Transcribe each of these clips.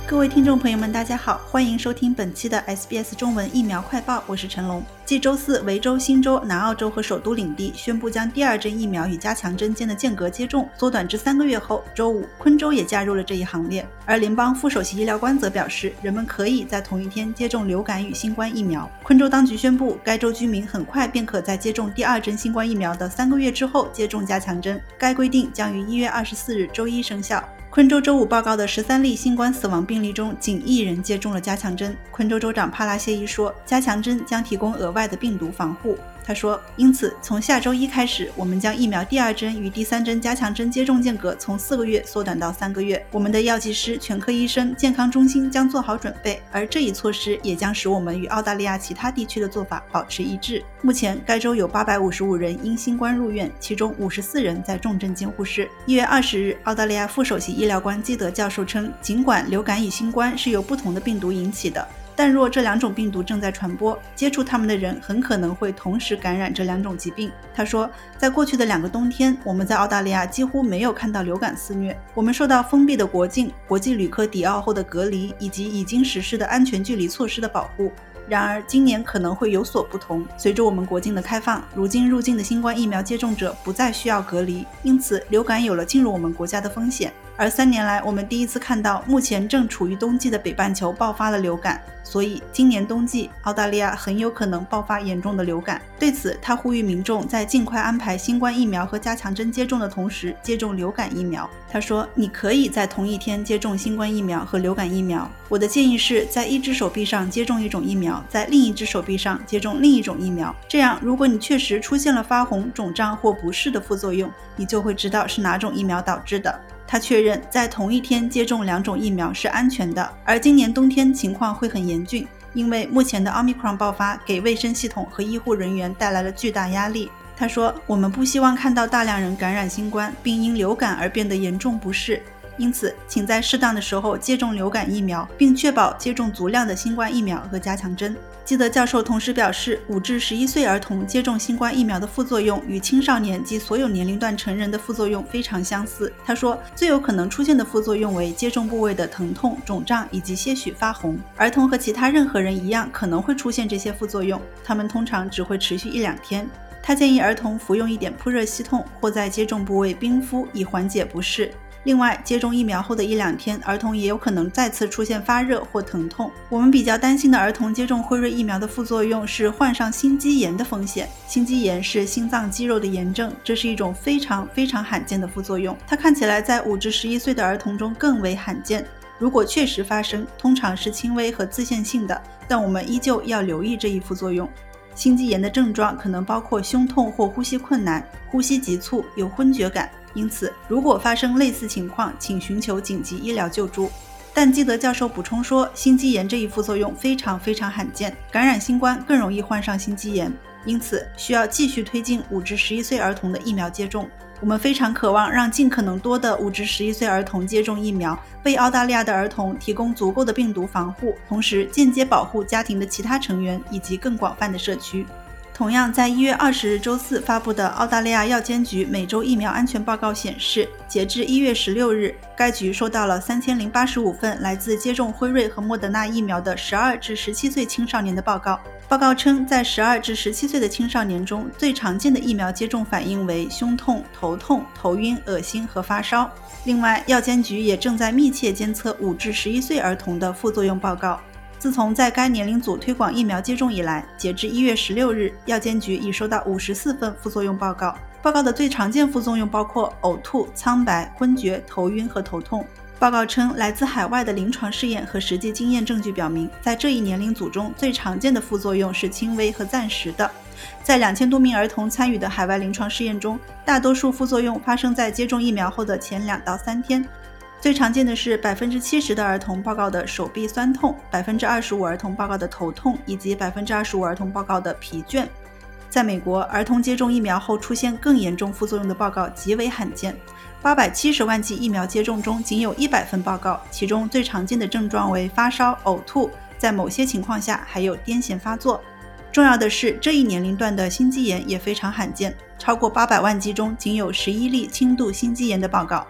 各位听众朋友们，大家好，欢迎收听本期的 SBS 中文疫苗快报，我是陈龙。继周四维州、新州、南澳洲和首都领地宣布将第二针疫苗与加强针间的间隔接种缩短至3个月后，周五昆州也加入了这一行列。而联邦副首席医疗官则表示，人们可以在同一天接种流感与新冠疫苗。昆州当局宣布，该州居民很快便可在接种第二针新冠疫苗的3个月之后接种加强针，该规定将于1月24日周一生效。昆州周五报告的13例新冠死亡病例中，仅1人接种了加强针。昆州州长帕拉谢伊说，加强针将提供额外的病毒防护。他说，因此从下周一开始，我们将疫苗第二针与第3针加强针接种间隔从4个月缩短到3个月。我们的药剂师、全科医生、健康中心将做好准备，而这一措施也将使我们与澳大利亚其他地区的做法保持一致。目前该州有855人因新冠入院，其中54人在重症监护室。1月20日，澳大利亚副首席医疗官基德教授称，尽管流感与新冠是由不同的病毒引起的，但若这2种病毒正在传播，接触它们的人很可能会同时感染这2种疾病。他说，在过去的2个冬天，我们在澳大利亚几乎没有看到流感肆虐。我们受到封闭的国境、国际旅客抵澳后的隔离以及已经实施的安全距离措施的保护。然而今年可能会有所不同，随着我们国境的开放，如今入境的新冠疫苗接种者不再需要隔离，因此流感有了进入我们国家的风险。而3年来，我们第一次看到目前正处于冬季的北半球爆发了流感，所以今年冬季澳大利亚很有可能爆发严重的流感。对此，他呼吁民众在尽快安排新冠疫苗和加强针接种的同时接种流感疫苗。他说，你可以在同一天接种新冠疫苗和流感疫苗。我的建议是在一只手臂上接种一种疫苗，在另一只手臂上接种另一种疫苗。这样，如果你确实出现了发红、肿胀或不适的副作用，你就会知道是哪种疫苗导致的。他确认在同一天接种2种疫苗是安全的，而今年冬天情况会很严峻，因为目前的 Omicron 爆发给卫生系统和医护人员带来了巨大压力。他说，我们不希望看到大量人感染新冠，并因流感而变得严重不适。因此，请在适当的时候接种流感疫苗，并确保接种足量的新冠疫苗和加强针。基德教授同时表示，5至11岁儿童接种新冠疫苗的副作用与青少年及所有年龄段成人的副作用非常相似。他说，最有可能出现的副作用为接种部位的疼痛、肿胀以及些许发红。儿童和其他任何人一样可能会出现这些副作用，他们通常只会持续1-2天。他建议儿童服用一点扑热息痛或在接种部位冰敷，以缓解不适。另外，接种疫苗后的1-2天，儿童也有可能再次出现发热或疼痛。我们比较担心的儿童接种辉瑞疫苗的副作用是患上心肌炎的风险。心肌炎是心脏肌肉的炎症，这是一种非常罕见的副作用。它看起来在5至11岁的儿童中更为罕见。如果确实发生，通常是轻微和自限性的，但我们依旧要留意这一副作用。心肌炎的症状可能包括胸痛或呼吸困难、呼吸急促、有昏厥感。因此，如果发生类似情况，请寻求紧急医疗救助。但基德教授补充说，心肌炎这一副作用非常罕见，感染新冠更容易患上心肌炎，因此需要继续推进5至11岁儿童的疫苗接种。我们非常渴望让尽可能多的5至11岁儿童接种疫苗，为澳大利亚的儿童提供足够的病毒防护，同时间接保护家庭的其他成员以及更广泛的社区。同样，在1月20日周四发布的澳大利亚药监局每周疫苗安全报告显示，截至1月16日，该局收到了3085份来自接种辉瑞和莫德纳疫苗的12至17岁青少年的报告。报告称，在12至17岁的青少年中，最常见的疫苗接种反应为胸痛、头痛、头晕、恶心和发烧。另外，药监局也正在密切监测5至11岁儿童的副作用报告。自从在该年龄组推广疫苗接种以来，截至1月16日，药监局已收到54份副作用报告。报告的最常见副作用包括呕吐、苍白、昏厥、头晕和头痛。报告称，来自海外的临床试验和实际经验证据表明，在这一年龄组中最常见的副作用是轻微和暂时的。在2000多名儿童参与的海外临床试验中，大多数副作用发生在接种疫苗后的前2到3天。最常见的是 70% 的儿童报告的手臂酸痛， 25% 儿童报告的头痛，以及 25% 儿童报告的疲倦。在美国，儿童接种疫苗后出现更严重副作用的报告极为罕见。870万剂疫苗接种中仅有100份报告，其中最常见的症状为发烧、呕吐，在某些情况下还有癫痫发作。重要的是，这一年龄段的心肌炎也非常罕见，超过800万剂中仅有11例轻度心肌炎的报告。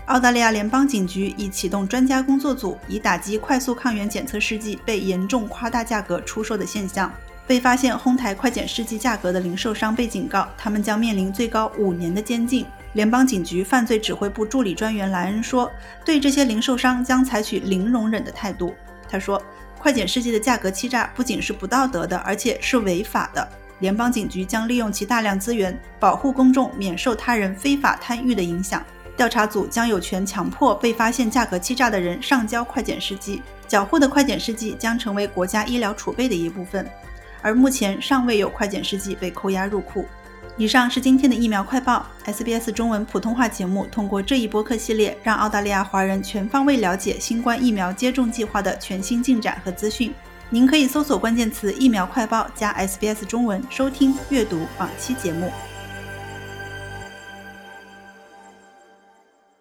澳大利亚联邦警局已启动专家工作组，以打击快速抗原检测试剂被严重夸大价格出售的现象。被发现哄抬快检试剂价格的零售商被警告，他们将面临最高5年的监禁。联邦警局犯罪指挥部助理专员莱恩说，对这些零售商将采取零容忍的态度。他说，快检试剂的价格欺诈不仅是不道德的，而且是违法的。联邦警局将利用其大量资源，保护公众免受他人非法贪欲的影响。调查组将有权强迫被发现价格欺诈的人上交快检试剂，缴获的快检试剂将成为国家医疗储备的一部分。而目前尚未有快检试剂被扣押入库。以上是今天的疫苗快报。 SBS 中文普通话节目通过这一播客系列，让澳大利亚华人全方位了解新冠疫苗接种计划的全新进展和资讯。您可以搜索关键词疫苗快报加 SBS 中文收听阅读往期节目。